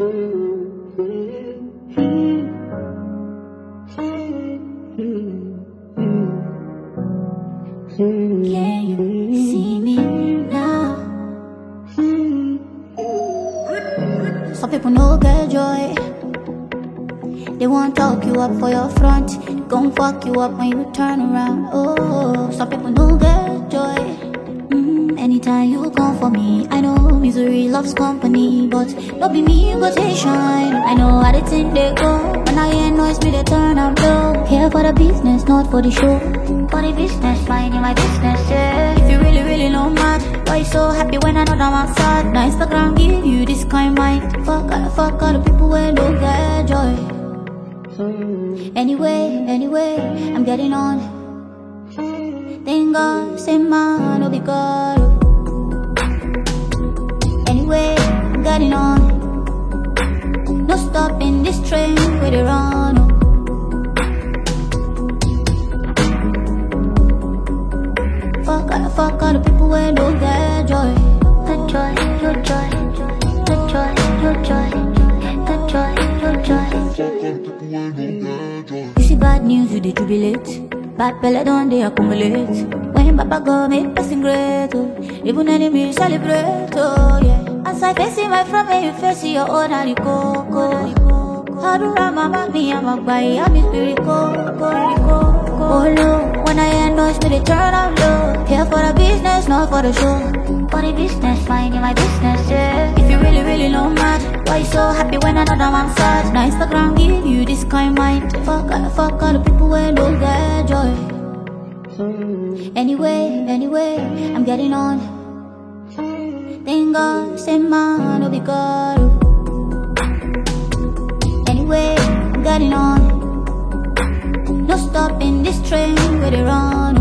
Can you see me now? Some people no get joy. They won't talk you up for your front. They gon' fuck you up when you turn around. Oh, some people no get joy. Anytime you come for me, I know misery loves company, but don't be me, you go take shine. I know how they think they go. When I hear noise, me they turn up low. Here for the business, not for the show. For the business, mind in my business, yeah. If you really know mad, why you so happy when I know that I'm sad? Now Instagram give you this kind mind. Fuck all the people where don't get joy. Anyway, I'm getting on. Thank God, say man, no be God. Anyway, I'm getting on. No stopping this train with it run. Fuck all the people where don't get joy. The joy, your joy, the joy, your joy, the joy, your joy. You see bad news, you dey jubilate. Bad belly don't they accumulate. When Papa go make passing great, oh. Even enemies celebrate, oh yeah. As I face my friend, when you face your own haricoko. How do I mama me, I'm a guy, I'm his spirit, oh no, when I hear noise, me they turn up low. Here for the business, not for the show. For the business, mind in my business, yeah. If you really know mad, why you so happy when I know that I'm sad? Now Instagram give you this kind mind. Fuck all the people where don't get joy. Anyway, I'm getting on. Thank God, say man, no be God. Anyway, I'm getting on. No stopping this train with it run.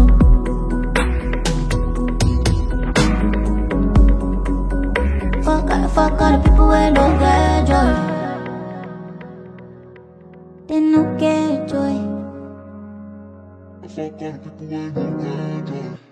Fuck all the people where don't get joy. They no get joy. Fuck all the people where don't get joy.